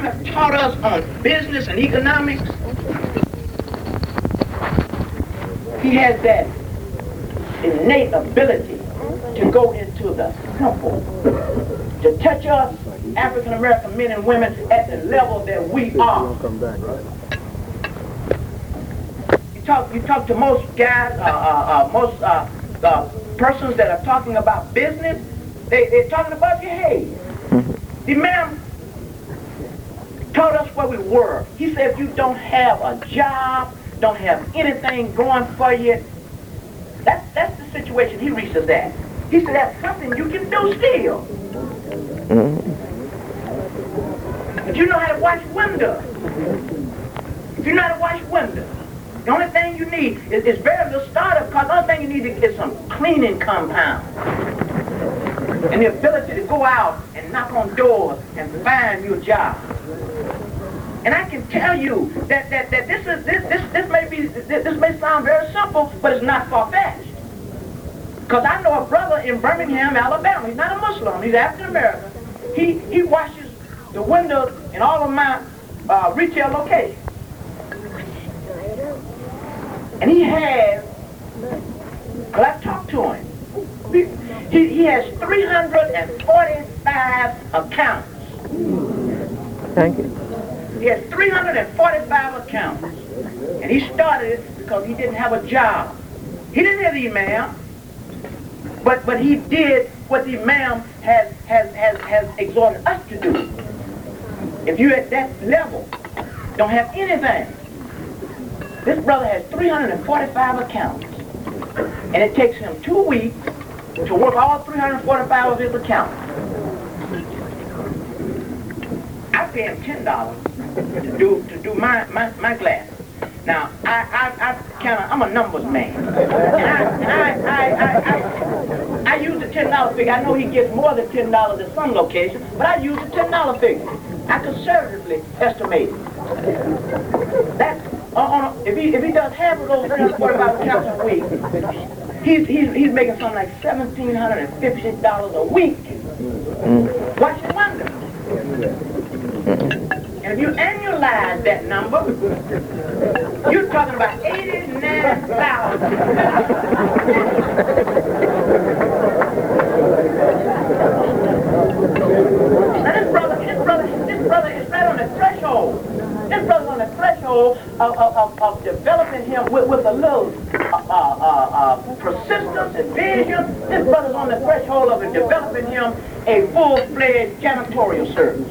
have taught us on business and economics, he has that innate ability to go into the simple, to touch us African American men and women at the level that we are. You talk to most guys, most persons that are talking about business, they're talking about behavior. The man told us where we were. He said if you don't have a job, don't have anything going for you, that's the situation he reached us at. He said that's something you can do still. If you know how to wash windows, the only thing you need is very little startup because the only thing you need is some cleaning compound. And the ability to go out and knock on doors and find you a job. And I can tell you that this may sound very simple, but it's not far-fetched. Because I know a brother in Birmingham, Alabama. He's not a Muslim. He's African American. He washes the windows in all of my retail locations. And he has, well, I talked to him. He has 345 accounts. Thank you. He has 345 accounts. And he started it because he didn't have a job. He didn't have the imam, but he did what the imam has exhorted us to do. If you're at that level, don't have anything. This brother has 345 accounts. And it takes him 2 weeks to work all 345 of his accounts. I pay him $10 to do my glasses. Now I'm a numbers man, and I use the $10 figure. I know he gets more than $10 at some locations, but I use the $10 figure. I conservatively estimate it. That's if he does half of those 345 accounts a week, he's making something like $1,750 a week. Washing windows. And if you annualize that number, you're talking about $89,000. Now this brother is right on the threshold. This brother's on the threshold of developing him with a little persistence and vision. This brother's on the threshold of developing him a full-fledged janitorial service.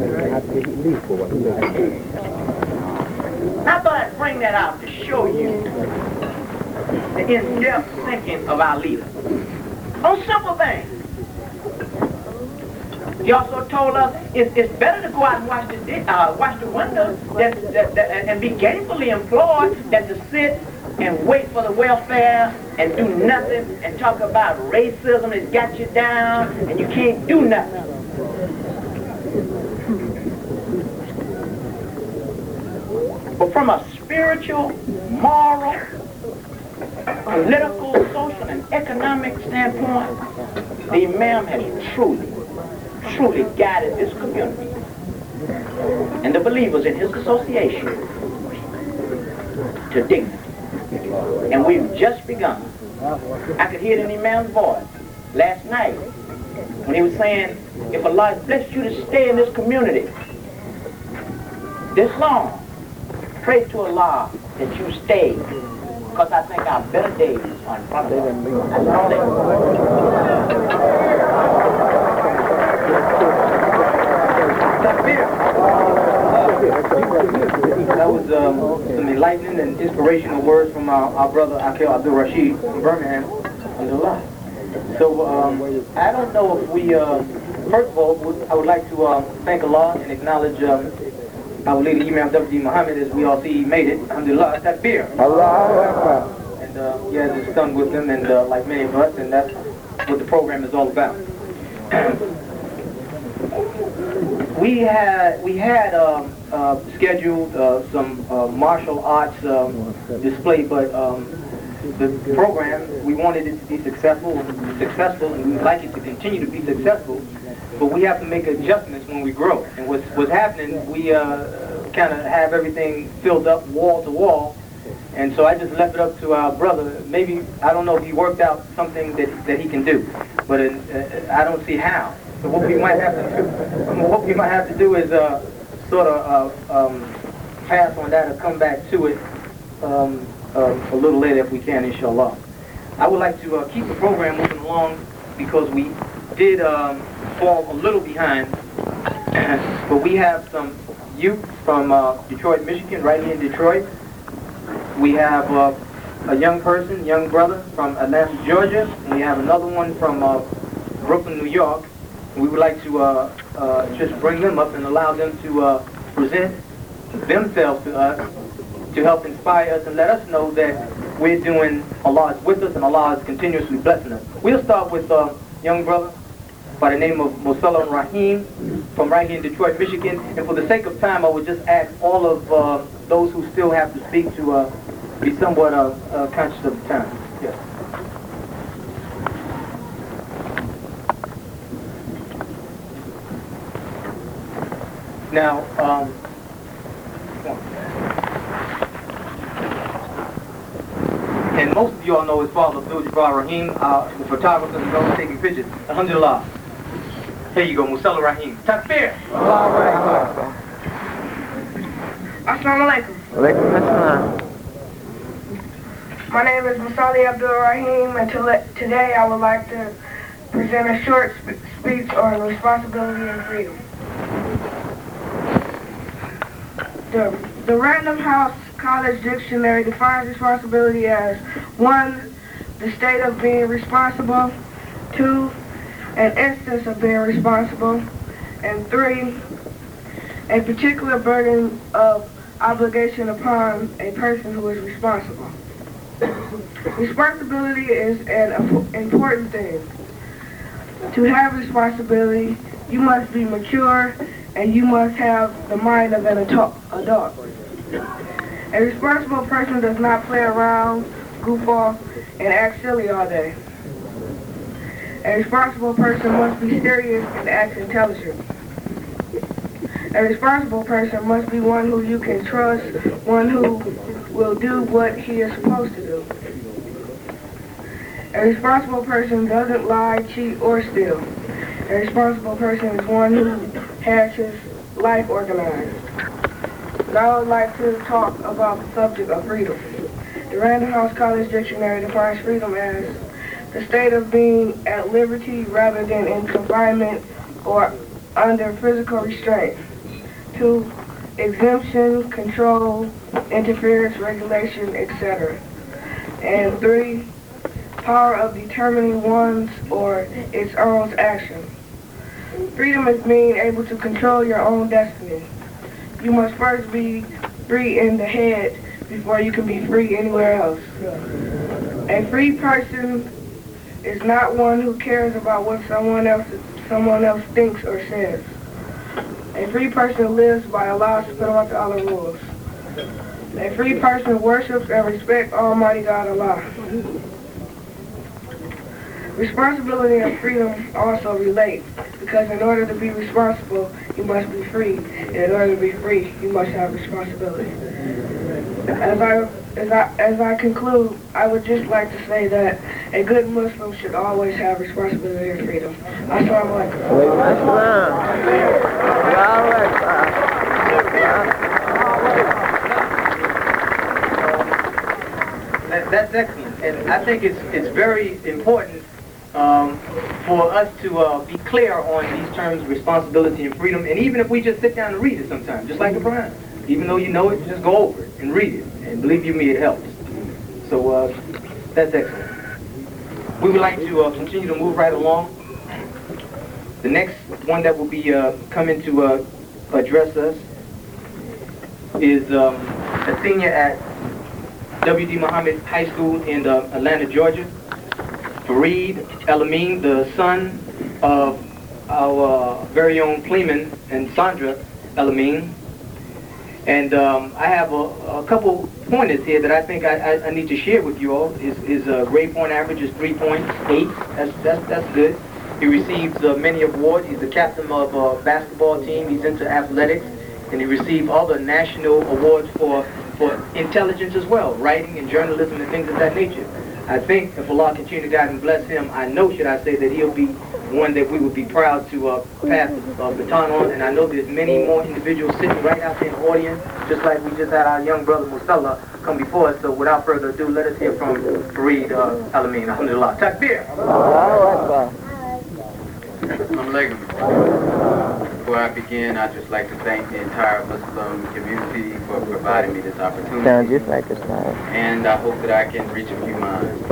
I thought I'd bring that out to show you the in-depth thinking of our leader. On simple things. He also told us it's better to go out and wash the windows and be gainfully employed than to sit and wait for the welfare and do nothing and talk about racism that's got you down and you can't do nothing. But from a spiritual, moral, political, social, and economic standpoint, the Imam has truly guided this community and the believers in his association to dignity. And we've just begun. I could hear it in the Imam's voice last night when he was saying, if Allah has blessed you to stay in this community this long, pray to Allah that you stay, because I think our better days are in front of us. That's all they That was some enlightening and inspirational words from our brother Akil Abdul Rashid from Birmingham. So I don't know if we, first of all, I would like to thank Allah and acknowledge our leader Imam W.D. Muhammad, as we all see he made it. Alhamdulillah, takbir. Allah. And he has his son with him, and like many of us, and that's what the program is all about. We had scheduled some martial arts display, but the program, we wanted it to be successful, and we would like it to continue to be successful, but we have to make adjustments when we grow. And what's happening, we kind of have everything filled up wall to wall, and so I just left it up to our brother. Maybe, I don't know if he worked out something that he can do, but I don't see how. So what we might have to do, is sort of pass on that or come back to it a little later if we can, inshallah. I would like to keep the program moving along because we did fall a little behind, but we have some youth from Detroit, Michigan, right here in Detroit. We have a young brother from Atlanta, Georgia, and we have another one from Brooklyn, New York. We would like to just bring them up and allow them to present themselves to us, to help inspire us and let us know that we're doing, Allah is with us and Allah is continuously blessing us. We'll start with a young brother by the name of Musalla Rahim from right here in Detroit, Michigan. And for the sake of time, I would just ask all of those who still have to speak to be somewhat conscious of the time. Yes. Now, and most of you all know his father, Abdul Jabbar Rahim, the photographer who's always taking pictures. Alhamdulillah. Here you go, Musalla Rahim. Takbir! Assalamu alaikum. Alaikum assalam. My name is Musali Abdul Rahim, and today I would like to present a short speech on responsibility and freedom. The Random House College Dictionary defines responsibility as 1, the state of being responsible, 2, an instance of being responsible, and 3, a particular burden of obligation upon a person who is responsible. Responsibility is an important thing. To have responsibility, you must be mature and you must have the mind of an adult. A responsible person does not play around, goof off, and act silly all day. A responsible person must be serious and act intelligent. A responsible person must be one who you can trust, one who will do what he is supposed to do. A responsible person doesn't lie, cheat, or steal. A responsible person is one who has his life organized. Now I would like to talk about the subject of freedom. The Random House College Dictionary defines freedom as the state of being at liberty rather than in confinement or under physical restraint. 2, exemption, control, interference, regulation, etc. And 3, power of determining one's or its own action. Freedom is being able to control your own destiny. You must first be free in the head before you can be free anywhere else. A free person is not one who cares about what someone else thinks or says. A free person lives by Allah's subhanahu wa ta'ala rules. A free person worships and respects Almighty God Allah. Responsibility and freedom also relate, because in order to be responsible, you must be free. And in order to be free, you must have responsibility. As I conclude, I would just like to say that a good Muslim should always have responsibility and freedom. Assalamu alaikum. That's excellent, and I think it's very important for us to be clear on these terms, responsibility and freedom, and even if we just sit down and read it sometimes, just like the Quran. Even though you know it, just go over it and read it, and believe you me, it helps. So that's excellent. We would like to continue to move right along. The next one that will be coming to address us is a senior at W.D. Muhammad High School in Atlanta, Georgia. Fareed El-Amin, the son of our very own Clemen and Sandra El-Amin. And I have a couple pointers here that I think I need to share with you all. His grade point average is 3.8. That's good. He receives many awards. He's the captain of a basketball team. He's into athletics. And he received all the national awards for intelligence as well, writing and journalism and things of that nature. I think if Allah continue to guide and bless him, I know, should I say, that he'll be one that we would be proud to pass the baton on. And I know there's many more individuals sitting right out there in the audience, just like we just had our young brother Musalla come before us. So without further ado, let us hear from Fareed Alameen. Alhamdulillah. Takbir. Before I begin, I'd just like to thank the entire Muslim community for providing me this opportunity. Sounds just like a song. And I hope that I can reach a few minds.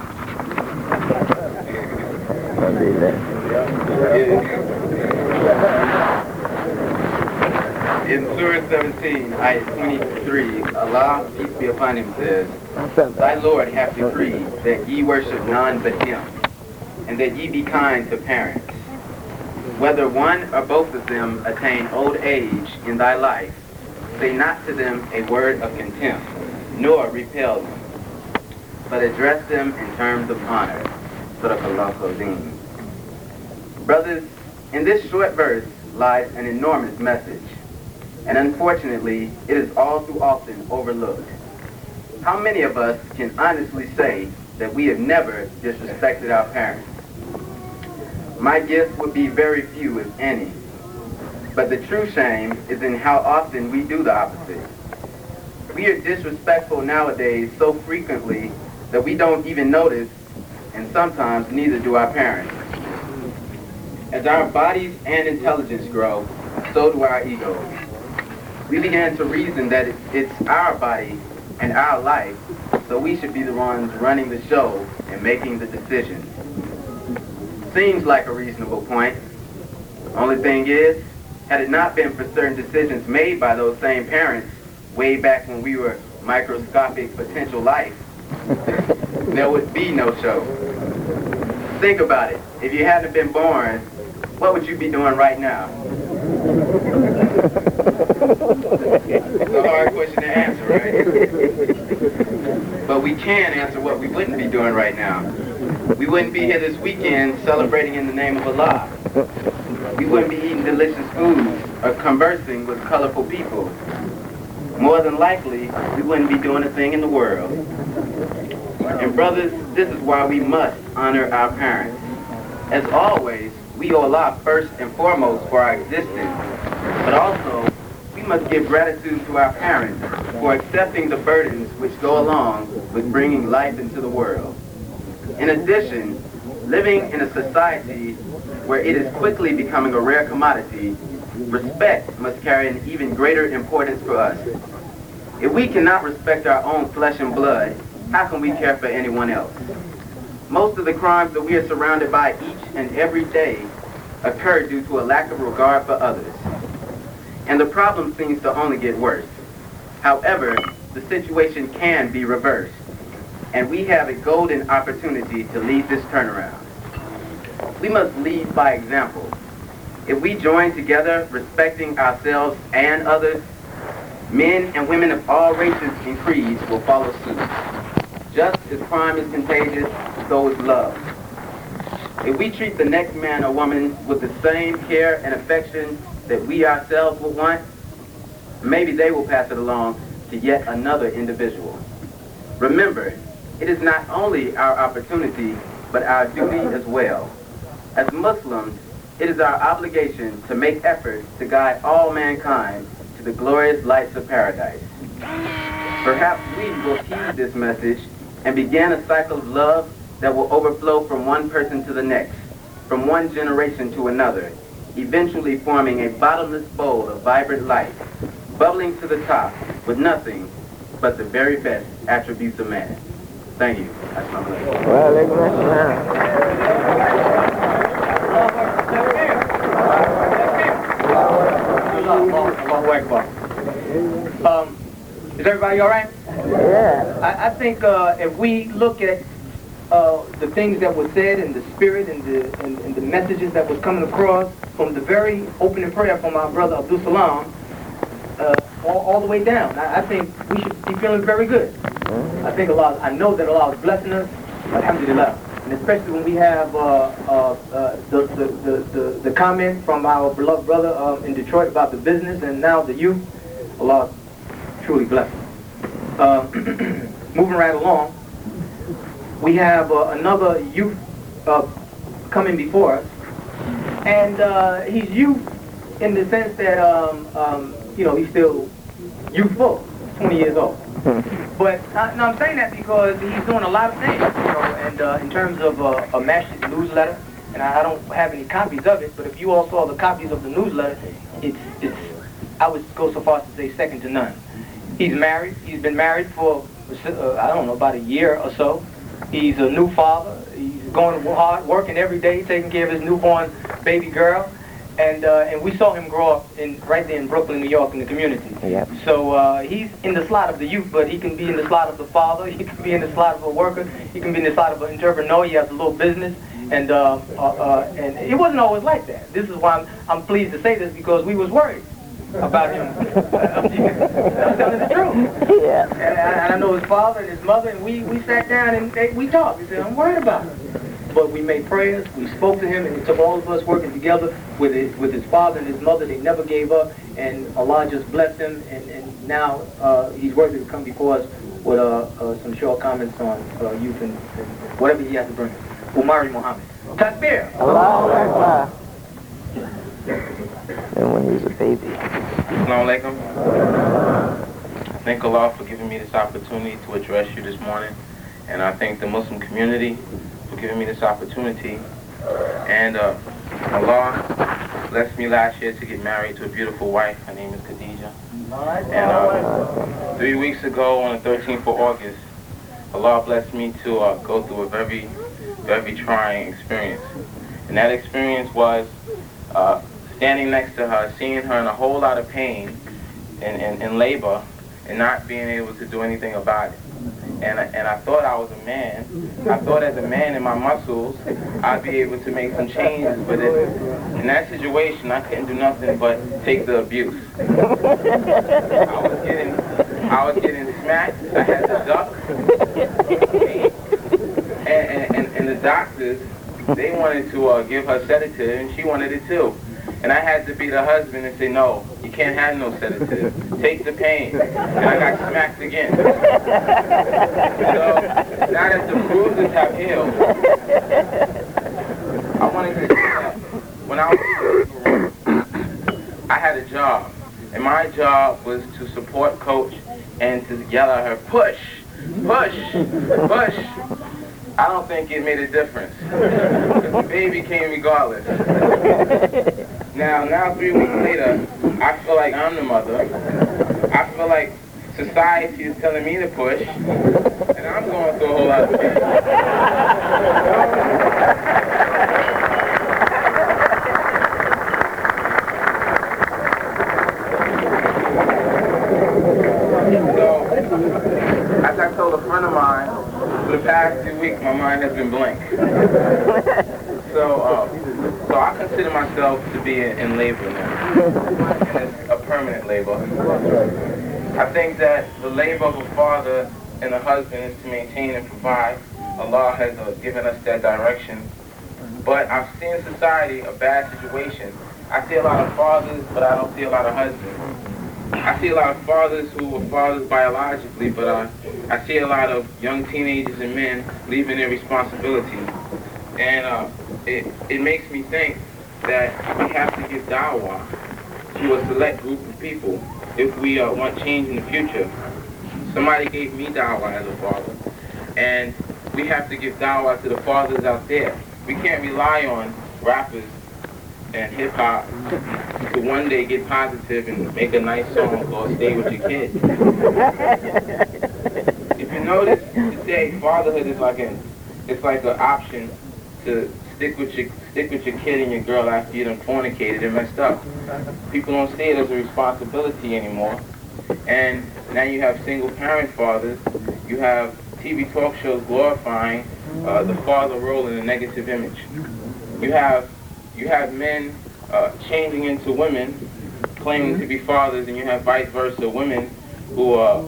In Surah 17, ayat 23, Allah, peace be upon him, says, Thy Lord hath decreed that ye worship none but him, and that ye be kind to parents. Whether one or both of them attain old age in thy life, say not to them a word of contempt, nor repel them, but address them in terms of honor. Sadaqallahu Azim. Brothers, in this short verse lies an enormous message, and unfortunately, it is all too often overlooked. How many of us can honestly say that we have never disrespected our parents? My guess would be very few, if any. But the true shame is in how often we do the opposite. We are disrespectful nowadays so frequently that we don't even notice, and sometimes neither do our parents. As our bodies and intelligence grow, so do our egos. We began to reason that it's our body and our life, so we should be the ones running the show and making the decisions. Seems like a reasonable point. Only thing is, had it not been for certain decisions made by those same parents way back when we were microscopic potential life, there would be no show. Think about it. If you hadn't been born, what would you be doing right now? It's a hard question to answer, right? But we can answer what we wouldn't be doing right now. We wouldn't be here this weekend celebrating in the name of Allah. We wouldn't be eating delicious foods or conversing with colorful people. More than likely, we wouldn't be doing a thing in the world. And brothers, this is why we must honor our parents. As always, we owe Allah first and foremost for our existence, but also we must give gratitude to our parents for accepting the burdens which go along with bringing life into the world. In addition, living in a society where it is quickly becoming a rare commodity, respect must carry an even greater importance for us. If we cannot respect our own flesh and blood, how can we care for anyone else? Most of the crimes that we are surrounded by each and every day occur due to a lack of regard for others. And the problem seems to only get worse. However, the situation can be reversed. And we have a golden opportunity to lead this turnaround. We must lead by example. If we join together, respecting ourselves and others, men and women of all races and creeds will follow suit. Just as crime is contagious, so is love. If we treat the next man or woman with the same care and affection that we ourselves would want, maybe they will pass it along to yet another individual. Remember, it is not only our opportunity, but our duty as well. As Muslims, it is our obligation to make efforts to guide all mankind to the glorious lights of paradise. Perhaps we will heed this message and begin a cycle of love that will overflow from one person to the next, from one generation to another, eventually forming a bottomless bowl of vibrant light, bubbling to the top with nothing but the very best attributes of man. Thank you. Assalamu alaikum. Is everybody all right? Yeah. I think if we look at the things that were said and the spirit and the messages that was coming across from the very opening prayer from our brother Abdul Salam, all the way down. I think we should be feeling very good. I know that Allah is blessing us, alhamdulillah. And especially when we have the comment from our beloved brother in Detroit about the business and now the youth, Allah truly bless us. Moving right along, we have another youth coming before us, and he's youth in the sense that he's still youthful, 20 years old. But I'm saying that because he's doing a lot of things, and in terms of a Masjid newsletter, and I don't have any copies of it, but if you all saw the copies of the newsletter, it's I would go so far as to say second to none. He's married. He's been married for about a year or so. He's a new father. He's going hard, working every day, taking care of his newborn baby girl. And we saw him grow up right there in Brooklyn, New York, in the community. Yep. So he's in the slot of the youth, but he can be in the slot of the father. He can be in the slot of a worker. He can be in the slot of an entrepreneur. He has a little business, and it wasn't always like that. This is why I'm pleased to say this, because we was worried about him. I'm telling the truth. Yeah. And I know his father and his mother, and we sat down and we talked. We said, I'm worried about him. But we made prayers, we spoke to him, and it took all of us working together with his father and his mother. They never gave up, and Allah just blessed him, and now he's worthy to come before us with some short comments on youth and whatever he has to bring. Umari Muhammad. Takbir! Allahu Akbar. And when he was a baby. Assalamu alaikum. Thank Allah for giving me this opportunity to address you this morning. And I thank the Muslim community for giving me this opportunity. And Allah blessed me last year to get married to a beautiful wife. Her name is Khadija. And 3 weeks ago, on the 13th of August, Allah blessed me to go through a very, very trying experience. And that experience was standing next to her, seeing her in a whole lot of pain in labor, and not being able to do anything about it. And I thought I was a man. I thought as a man in my muscles, I'd be able to make some changes, but in that situation, I couldn't do nothing but take the abuse. I was getting smacked. I had to duck. And the doctors, they wanted to give her sedative, and she wanted it too. And I had to be the husband and say, no, you can't have no sedative. Take the pain. And I got smacked again. So now that the bruises have healed, I wanted to say that when I was in I had a job. And my job was to support Coach and to yell at her, push, push, push. I don't think it made a difference. Because the baby came regardless. Now 3 weeks later, I feel like I'm the mother. I feel like society is telling me to push. And I'm going through a whole lot of pain. So, as I told a friend of mine, for the past 2 weeks, my mind has been blank. So I consider myself to be in labor now. And it's a permanent labor. I think that the labor of a father and a husband is to maintain and provide. Allah has given us that direction. But I've seen in society a bad situation. I see a lot of fathers, but I don't see a lot of husbands. I see a lot of fathers who were fathers biologically, but I see a lot of young teenagers and men leaving their responsibility. And it makes me think that we have to give dawah to a select group of people if we want change in the future. Somebody gave me dawah as a father, and we have to give dawah to the fathers out there. We can't rely on rappers and hip-hop to one day get positive and make a nice song called Stay With Your Kid. If you notice, today fatherhood is like an option to stick with your kid and your girl after you done fornicated and messed up. People don't see it as a responsibility anymore. And now you have single parent fathers. You have TV talk shows glorifying the father role in a negative image. You have men changing into women, claiming to be fathers, and you have vice versa women who are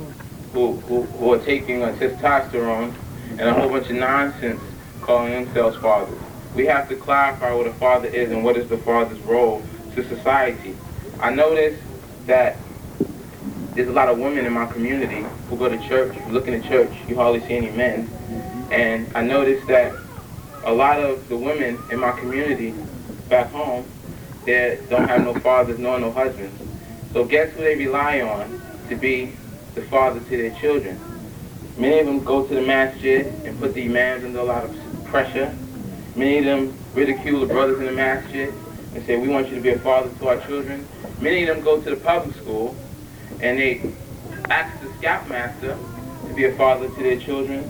taking testosterone and a whole bunch of nonsense, calling themselves fathers. We have to clarify what a father is and what is the father's role to society. I notice that there's a lot of women in my community who go to church. You look in the church, you hardly see any men. And I noticed that a lot of the women in my community back home, they don't have no fathers nor no husbands. So guess who they rely on to be the father to their children? Many of them go to the masjid and put the imams under a lot of pressure. Many of them ridicule the brothers in the masjid and say, we want you to be a father to our children. Many of them go to the public school and they ask the scoutmaster to be a father to their children.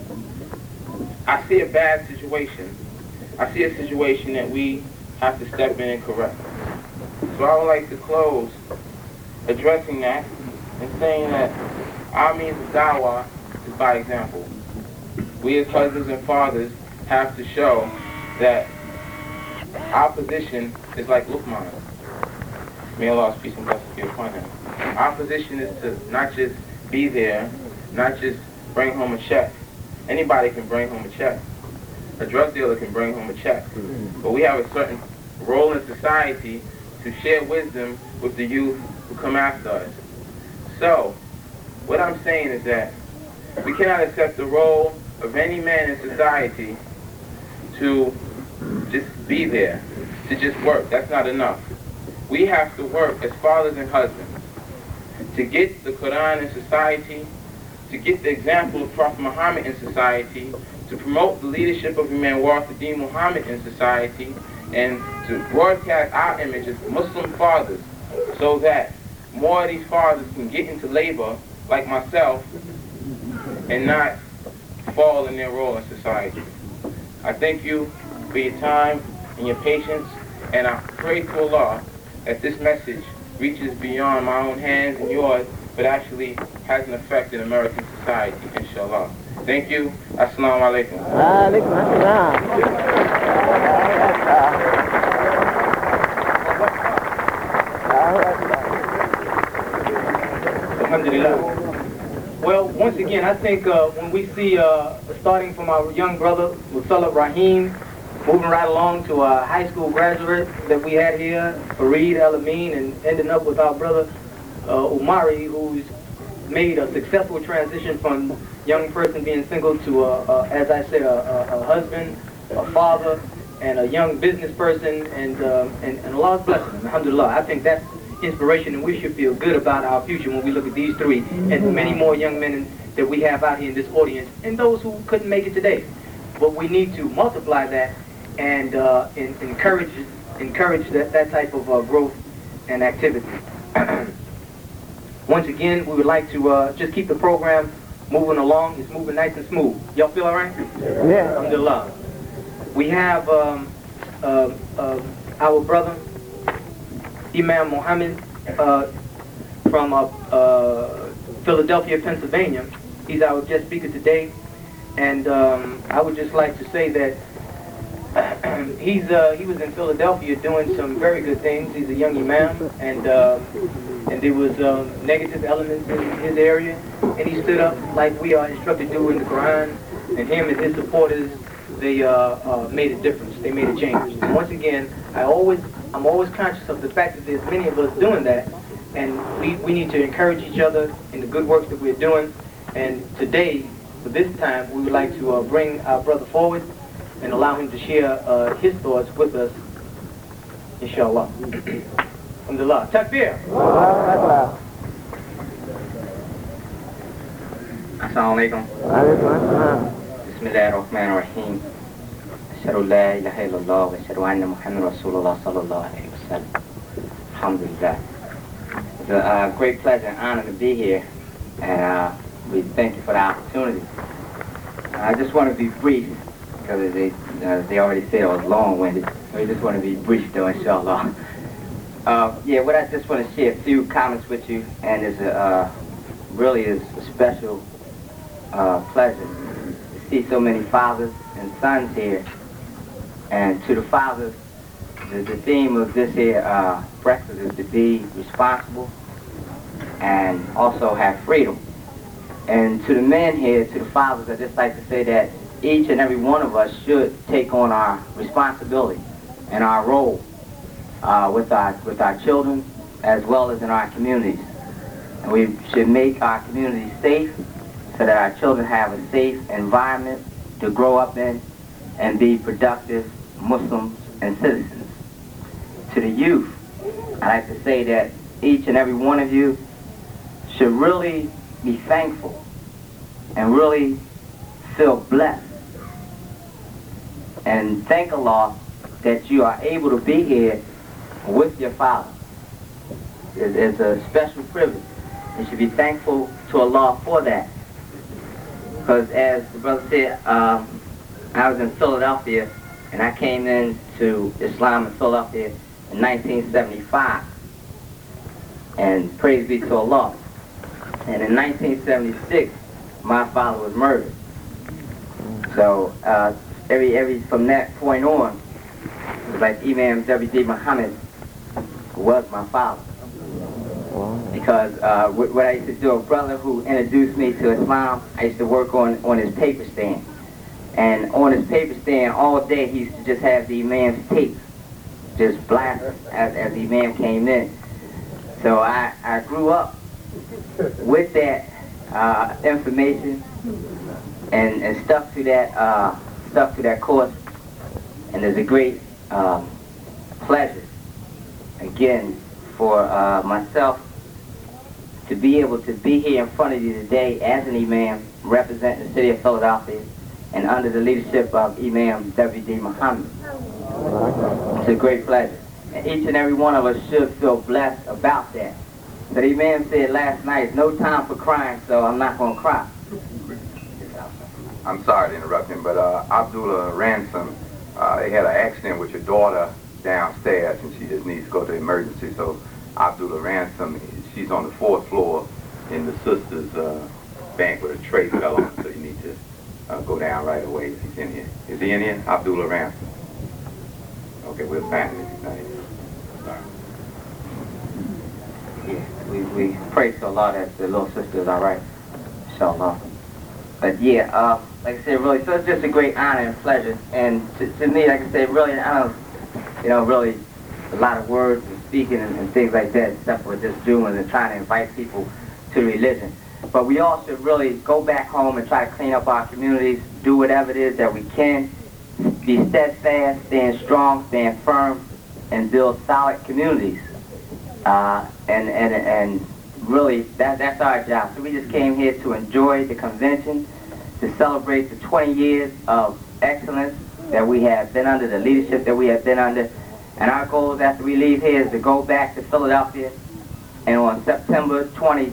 I see a bad situation. I see a situation that we have to step in and correct. So I would like to close addressing that and saying that our means of dawah is by example. We as husbands and fathers have to show that our position is like Luqman. May Allah's peace and blessings be upon him. Our position is to not just be there, not just bring home a check. Anybody can bring home a check. A drug dealer can bring home a check. But we have a certain role in society to share wisdom with the youth who come after us. So, what I'm saying is that we cannot accept the role of any man in society to just be there, to just work. That's not enough. We have to work as fathers and husbands to get the Quran in society, to get the example of Prophet Muhammad in society, to promote the leadership of Imam Warithuddin Muhammad in society, and to broadcast our image as Muslim fathers so that more of these fathers can get into labor like myself and not fall in their role in society. I thank you for your time and your patience, and I pray to Allah that this message reaches beyond my own hands and yours, but actually has an effect in American society, inshallah. Thank you. Assalamu alaikum. Alaikum assalam. Alhamdulillah. Well, once again, I think when we see, starting from our young brother, Musallab Rahim, moving right along to our high school graduate that we had here, Fareed El-Amin, and ending up with our brother Umari, who's made a successful transition from young person being single to, as I said, a husband, a father, and a young business person, and Allah's blessing him. Alhamdulillah. I think that's inspiration, and we should feel good about our future when we look at these three and many more young men that we have out here in this audience, and those who couldn't make it today. But we need to multiply that and encourage that type of growth and activity. Once again, we would like to just keep the program moving along. It's moving nice and smooth. Y'all feel all right? Yeah. Alhamdulillah. We have our brother, Imam Muhammad, from Philadelphia, Pennsylvania. He's our guest speaker today. And I would just like to say that he was in Philadelphia doing some very good things. He's a young imam, and there was negative elements in his area, and he stood up like we are instructed to do in the Quran, and him and his supporters, they made a difference. They made a change. And once again, I'm always conscious of the fact that there's many of us doing that, and we need to encourage each other in the good works that we're doing. And today, for this time, we would like to bring our brother forward and allow him to share his thoughts with us, inshallah. Alhamdulillah. Takbir. Assalamu alaikum. Bismillahirrahmanirrahim. Ashhadu la ilaha illallah wa ashhadu anna Muhammad Rasulullah sallallahu alayhi wa sallam. Alhamdulillah. It's a great pleasure and honor to be here, and we thank you for the opportunity. I just want to be brief, because they already said I was long-winded. We just want to be brief though, inshallah. What I just want to share a few comments with you, and it's really is a special pleasure to see so many fathers and sons here. And to the fathers, the theme of this here breakfast is to be responsible and also have freedom. And to the men here, to the fathers, I'd just like to say that each and every one of us should take on our responsibility and our role with our children as well as in our communities. And we should make our communities safe so that our children have a safe environment to grow up in and be productive Muslims and citizens. To the youth, I'd like to say that each and every one of you should really be thankful and really feel blessed and thank Allah that you are able to be here with your father. It's a special privilege. You should be thankful to Allah for that. Because as the brother said, I was in Philadelphia and I came into Islam in Philadelphia in 1975. And praise be to Allah. And in 1976, my father was murdered. So from that point on, it was like Imam W.D. Muhammad was my father. Because what I used to do, a brother who introduced me to Islam, I used to work on his paper stand. And on his paper stand all day, he used to just have the Imam's tapes just blast as the Imam came in. So I grew up with that information and stuck to that course. And there's a great pleasure, again, for myself to be able to be here in front of you today as an Imam representing the city of Philadelphia and under the leadership of Imam W.D. Muhammad. It's a great pleasure. And each and every one of us should feel blessed about that. So the Imam said last night, no time for crying, so I'm not going to cry. I'm sorry to interrupt him, but Abdullah Ransom, they had an accident with your daughter downstairs, and she just needs to go to emergency. So Abdullah Ransom, she's on the 4th floor in the sisters' bank where a tray fell on, so you need to go down right away if he's in here. Is he in here? Abdullah Ransom. Okay, we'll find him if he's not in here. Sorry. Yeah, we pray to Allah that the little sister is all right, inshallah. But yeah, like I said, really, so it's just a great honor and pleasure. And to me, like I said, really, I don't, really a lot of words and speaking and things like that, except for just doing and trying to invite people to religion. But we all should really go back home and try to clean up our communities, do whatever it is that we can, be steadfast, stand strong, stand firm, and build solid communities. And really, that's our job. So we just came here to enjoy the convention, to celebrate the 20 years of excellence that we have been under, the leadership that we have been under. And our goals after we leave here is to go back to Philadelphia, and on September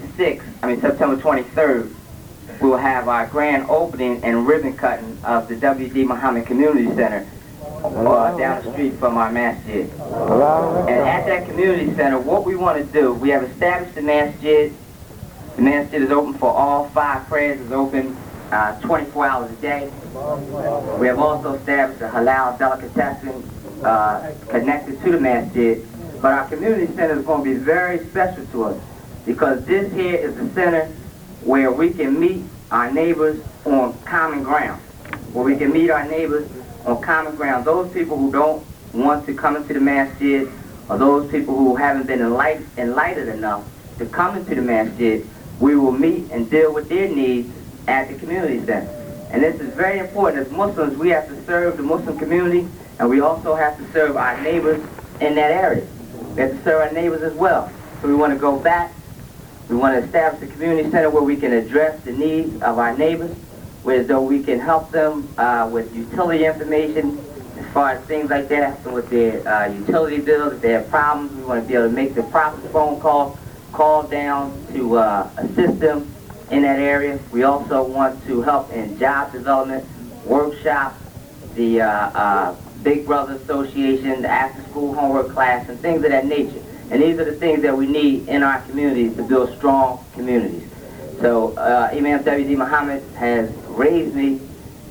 23rd, we will have our grand opening and ribbon cutting of the W.D. Muhammad Community Center down the street from our masjid. And at that community center, what we want to do, we have established the masjid. The masjid is open for all 5 prayers. It's open 24 hours a day. We have also established a halal delicatessen connected to the masjid. But our community center is going to be very special to us because this here is the center where we can meet our neighbors on common ground. Where we can meet our neighbors on common ground. Those people who don't want to come into the masjid, or those people who haven't been enlightened enough to come into the masjid, we will meet and deal with their needs at the community center. And this is very important. As Muslims, we have to serve the Muslim community, and we also have to serve our neighbors in that area. We have to serve our neighbors as well. So we want to go back. We want to establish a community center where we can address the needs of our neighbors, where though we can help them with utility information, as far as things like that, and with their utility bills. If they have problems, we want to be able to make the proper phone call down to assist them in that area. We also want to help in job development, workshops, the Big Brother Association, the after-school homework class, and things of that nature. And these are the things that we need in our communities to build strong communities. So Imam W.D. Muhammad has raised me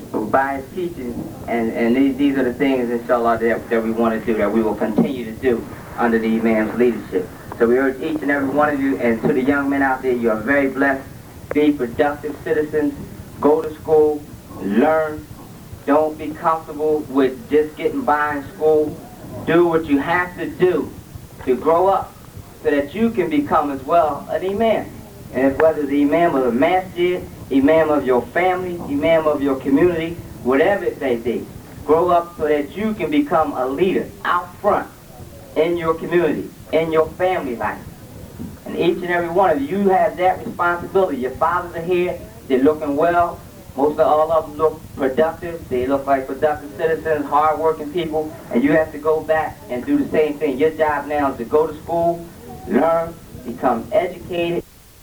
by his teaching, and these are the things, inshallah, that we want to do, that we will continue to do under the Imam's leadership. So we urge each and every one of you, and to the young men out there, you are very blessed. Be productive citizens. Go to school. Learn. Don't be comfortable with just getting by in school. Do what you have to do to grow up so that you can become as well an Imam. And if whether the Imam of the masjid, Imam of your family, Imam of your community, whatever it may be, grow up so that you can become a leader out front in your community, in your family life. And each and every one of you have that responsibility. Your fathers are here, they're looking well. Most of all of them look productive. They look like productive citizens, hard-working people, and you have to go back and do the same thing. Your job now is to go to school, learn, become educated.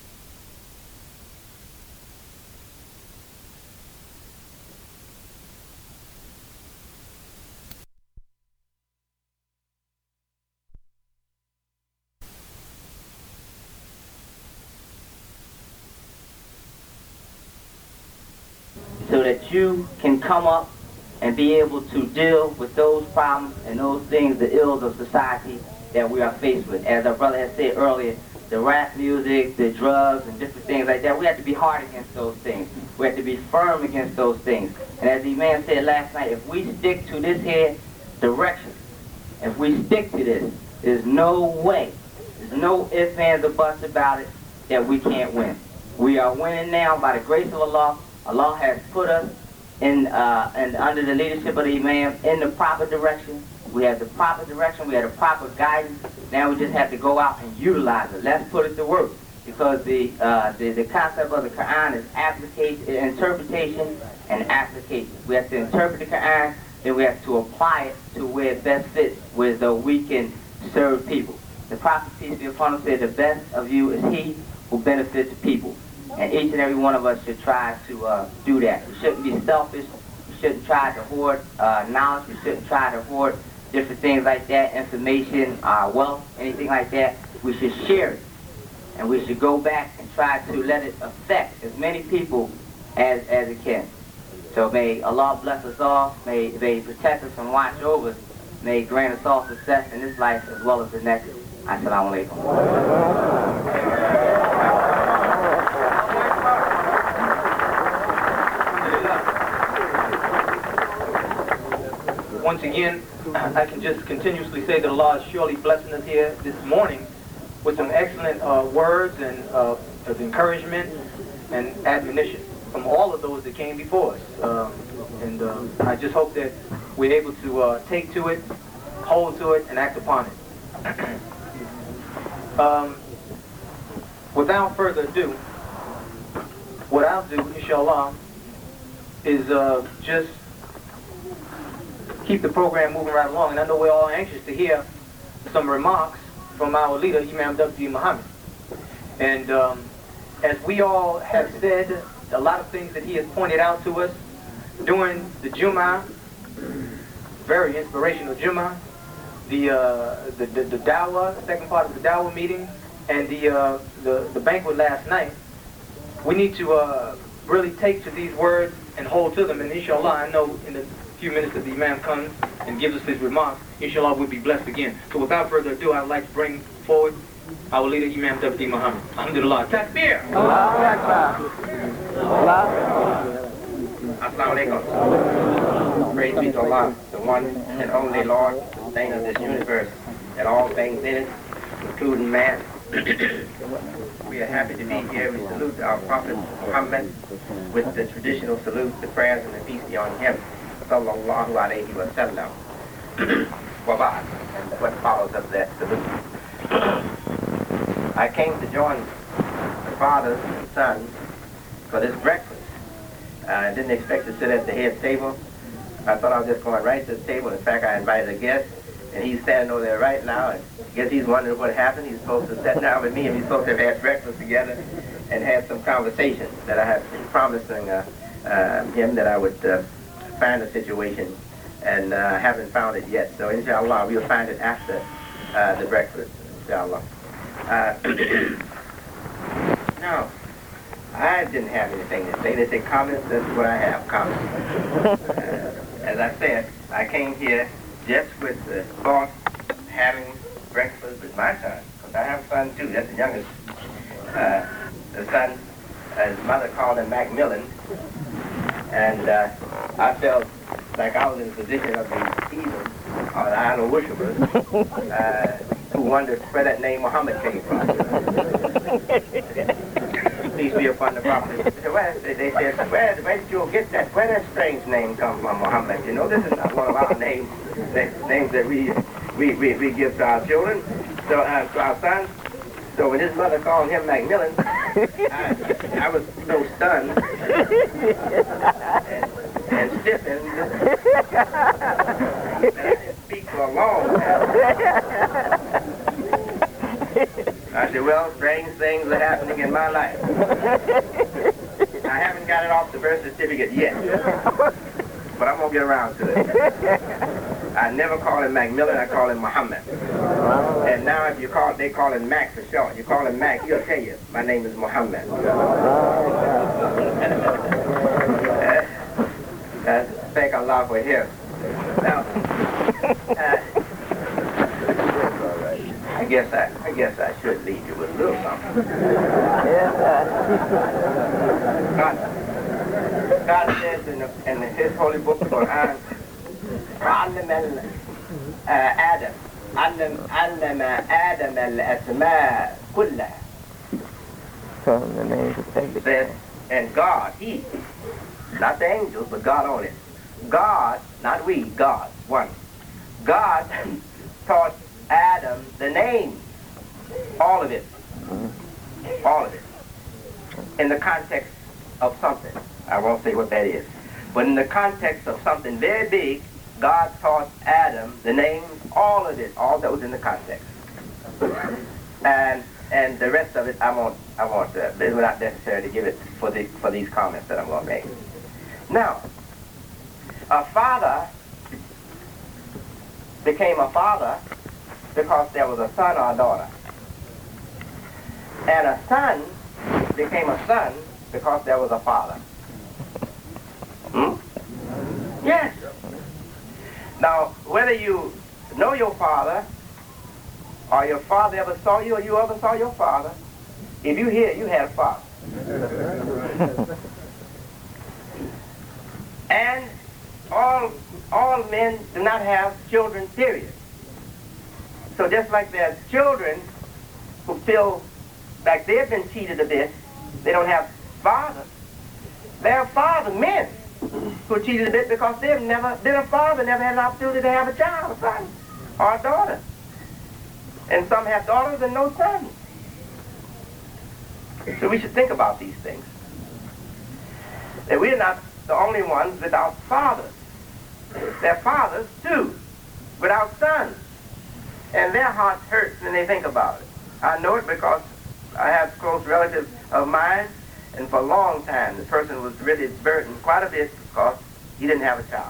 So that you can come up and be able to deal with those problems and those things, the ills of society that we are faced with. As our brother had said earlier, the rap music, the drugs, and different things like that, we have to be hard against those things. We have to be firm against those things. And as the Imam said last night, if we stick to this here direction, if we stick to this, there's no way, there's no ifs, ands, or buts about it that we can't win. We are winning now by the grace of Allah. Allah has put us in and under the leadership of the Imam in the proper direction. We have the proper direction. We have the proper guidance. Now we just have to go out and utilize it. Let's put it to work, because the concept of the Quran is application, interpretation, and application. We have to interpret the Quran, then we have to apply it to where it best fits, where so we can serve people. The Prophet, peace be upon him, said, "The best of you is he who benefits the people." And each and every one of us should try to do that. We shouldn't be selfish. We shouldn't try to hoard knowledge. We shouldn't try to hoard different things like that, information, wealth, anything like that. We should share it. And we should go back and try to let it affect as many people as it can. So may Allah bless us all. May protect us and watch over us. May He grant us all success in this life as well as the next. Assalamu alaikum. Once again, I can just continuously say that Allah is surely blessing us here this morning with some excellent words and of encouragement and admonition from all of those that came before us. And I just hope that we're able to take to it, hold to it, and act upon it. Without further ado, what I'll do, inshallah, is just keep the program moving right along. And I know we're all anxious to hear some remarks from our leader, Imam W.D. Muhammad. And as we all have said, a lot of things that he has pointed out to us during the Jummah, very inspirational Jummah, the Dawah, second part of the Dawah meeting, and the banquet last night, we need to really take to these words and hold to them. And inshallah, I know in the few minutes that the Imam comes and gives us his remarks, inshallah we'll be blessed again. So without further ado, I'd like to bring forward our leader, Imam W.D. Muhammad. Alhamdulillah. Takbir! Assalamu alaikum. Praise be to Allah, the one and only Lord, sustainer of this universe, and all things in it, including man. We are happy to be here. We salute our Prophet Muhammad with the traditional salute, the prayers and the peace be on him. Sallallahu alayhi wa sallam. Wa ba'd, and what follows of that salute. I came to join the fathers and sons for this breakfast. I didn't expect to sit at the head table. I thought I was just going right to the table. In fact, I invited a guest, and he's standing over there right now, and I guess he's wondering what happened. He's supposed to sit down with me, and he's supposed to have had breakfast together and had some conversation that I have been promising him that I would find a situation, and haven't found it yet. So inshallah, we'll find it after the breakfast, inshallah. Now, I didn't have anything to say. They say comments, that's what I have, comments. As I said, I came here just with the thought of having breakfast with my son, because I have a son too, that's the youngest. The son, his mother called him Macmillan, and I felt like I was in the position of the heathen, or the idol worshippers, who wondered where that name Muhammad came from. Peace be upon the prophet. They said, where did you get that? Where that strange name come from, Muhammad? You know, this is not one of our names that we give to our children, so to our sons. So when his mother called him Macmillan, I was so stunned and stiffened that I didn't speak for a long time. I said, well, strange things are happening in my life. I haven't got it off the birth certificate yet, but I'm going to get around to it. I never call him Macmillan, I call him Muhammad. And now if they call him Mac for short. You call him Mac, he'll tell you, my name is Muhammad. Thank Allah for him. Now, I guess I should leave you with a little something. God says in his holy book, Quran, علم آدم الأسماء كلها. Says, and God, he, not the angels, but God only. God, not we, God, one. God taught Adam the name, all of it, in the context of something. I won't say what that is, but in the context of something very big, God taught Adam the name, all of it, all that was in the context, and the rest of it I won't. It's not necessary to give it for these comments that I'm going to make. Now, a father became a father because there was a son or a daughter. And a son became a son because there was a father. Yes. Now, whether you know your father, or your father ever saw you, or you ever saw your father, if you hear, you had a father. And all men do not have children, period. So just like there's children who feel like they've been cheated a bit, they don't have fathers. There are father men who cheated a bit because they've never been a father, never had an opportunity to have a child, a son, or a daughter. And some have daughters and no sons. So we should think about these things. That we're not the only ones without fathers. There are fathers, too, without sons. And their hearts hurt when they think about it. I know it because I have close relatives of mine, and for a long time the person was really burdened quite a bit because he didn't have a child.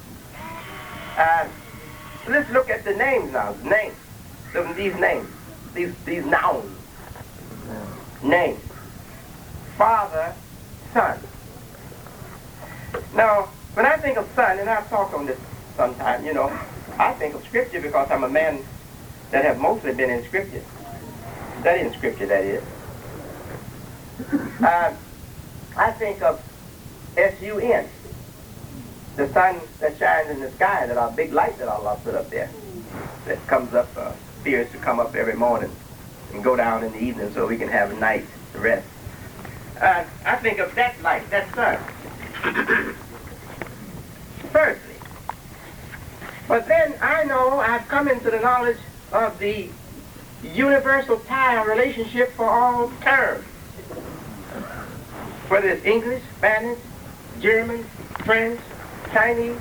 Let's look at the names now. Names. These names. These nouns. Names. Father, son. Now, when I think of son, and I've talked on this sometime, you know, I think of Scripture because I'm a man that have mostly been in Scripture. Studying Scripture, that is. I think of S-U-N, the sun that shines in the sky, that our big light that Allah put up there, that comes up, appears to come up every morning and go down in the evening so we can have a night to rest. I think of that light, that sun. Firstly. But then I know I've come into the knowledge of the universal tie or relationship for all terms. Whether it's English, Spanish, German, French, Chinese,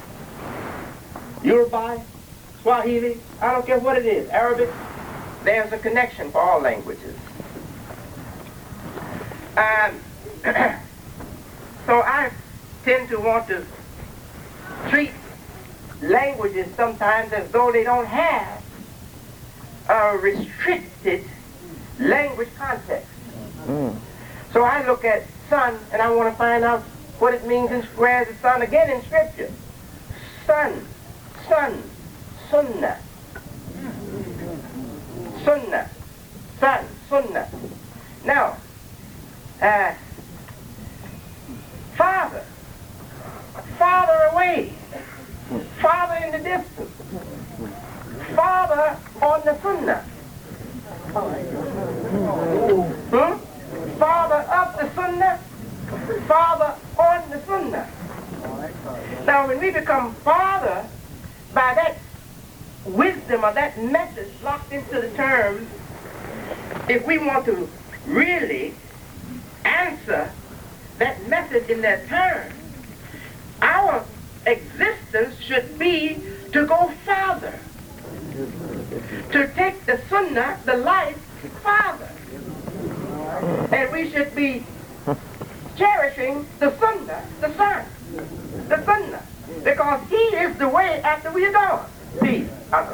Yoruba, Swahili, I don't care what it is, Arabic, there's a connection for all languages. So I tend to want to treat languages sometimes as though they don't have a restricted language context. So I look at sun and I want to find out what it means in where's the sun again in scripture. Sun, sunnah. Sunnah, sun, sunnah. Now, Father away, Father in the distance, Father on the sunnah. Father of the sunnah, Father on the sunnah. Now when we become Father, by that wisdom or that message locked into the terms, if we want to really answer that message in that term, our existence should be to go farther, to take the sunnah, the life, farther. And we should be cherishing the sunnah, the son, the sunnah, because he is the way after we are gone. Peace.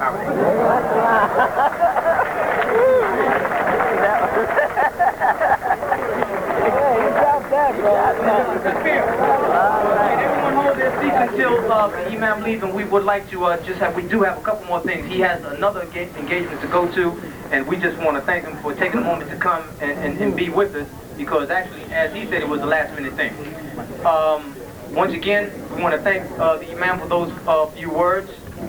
Everyone hold their seats until the imam leaves, and we would like to we do have a couple more things. He has another engagement to go to, and we just want to thank him for taking a moment to come and be with us, because actually, as he said, it was a last minute thing. Once again, we want to thank the imam for those few words.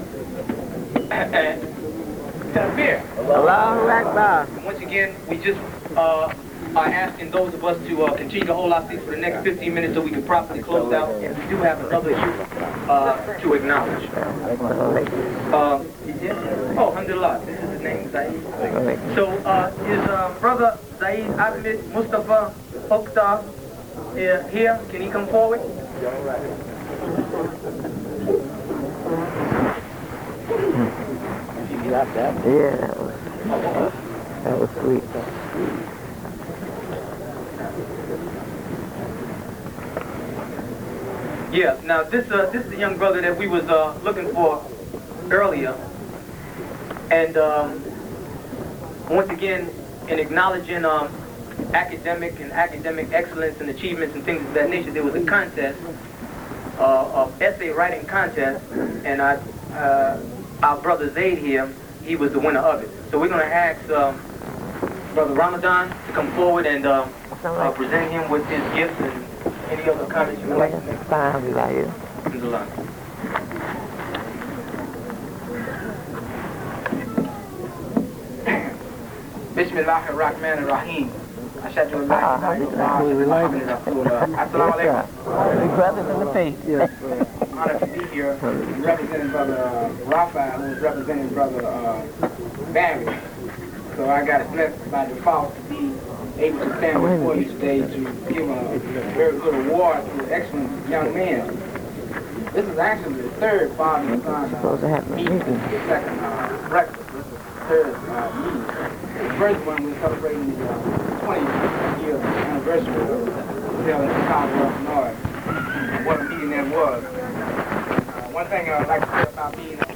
Allahu Akbar. Once again, we just are asking those of us to continue to hold our seats for the next 15 minutes so we can properly close out. And we do have another youth to acknowledge. Alhamdulillah, this is his name, Zaid. So, is brother Zaid Ahmed Mustafa Okhtar here? Can he come forward? Yeah, that was sweet. Yeah. Now this is the young brother that we was looking for earlier, and once again, in acknowledging academic excellence and achievements and things of that nature, there was a contest, of essay writing contest, and our brother Zaid here, he was the winner of it. So we're going to ask Brother Ramadan to come forward and present him with his gifts and any other comments you would like to make. Alhamdulillah. Bismillah ar-Rahman ar-Rahim. Ashhadu an la ilaha illallah wa Muhammadan Rasulullah. Assalamu alaikum. Brothers in the faith. Yes, honored to be here representing Brother Raphael, who is representing Brother Barry. So I got it blessed by default to be able to stand before you today to give a very good award to an excellent young man. This is actually the third father and son meeting, the second breakfast. This is the third meeting. The first one we're celebrating the 20th year anniversary of held in Chicago, Illinois. What a meeting that was. One thing I'd like to say about being